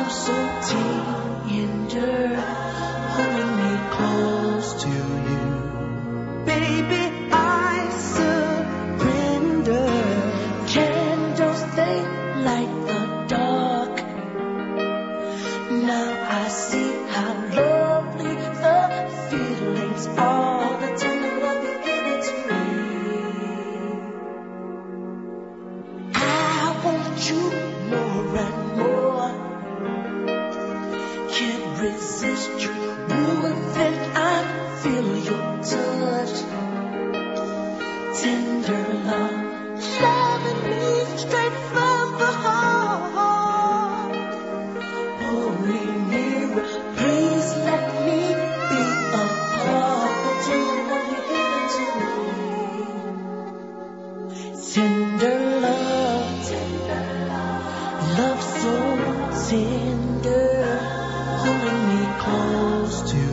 so tender, holding me close to you. Baby, I surrender. Candles, they light the dark. Now I see how lovely the feelings are, the tender love you've given to me. I want you more and more. Can't resist you more than I feel your touch. Tender love, loving me straight from the heart. Holy mirror, please let me be a part of the tender love you give to me. Tender love, love so tender, holding me close to